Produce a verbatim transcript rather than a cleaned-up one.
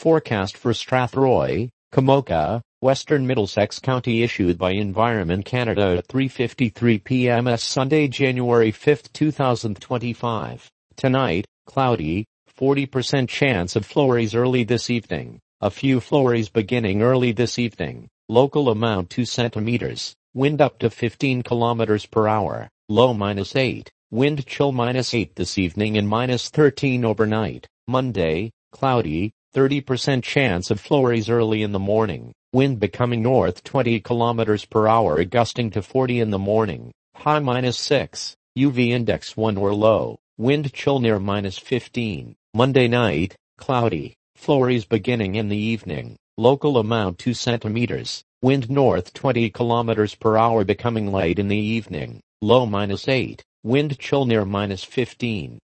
Forecast for Strathroy, Kamoka, Western Middlesex County issued by Environment Canada at three fifty-three p m S Sunday, January fifth, two thousand twenty-five. Tonight, cloudy, forty percent chance of flurries early this evening. A few flurries beginning early this evening. Local amount two centimeters. Wind up to fifteen kilometers per hour. Low minus eight. Wind chill minus eight this evening and minus thirteen overnight. Monday, cloudy, thirty percent chance of flurries early in the morning. Wind becoming north twenty kilometers per hour gusting to forty in the morning. High minus six. U V index one or low. Wind chill near minus fifteen. Monday night, cloudy. Flurries beginning in the evening. Local amount two centimeters. Wind north twenty kilometers per hour becoming light in the evening. Low minus eight. Wind chill near minus fifteen.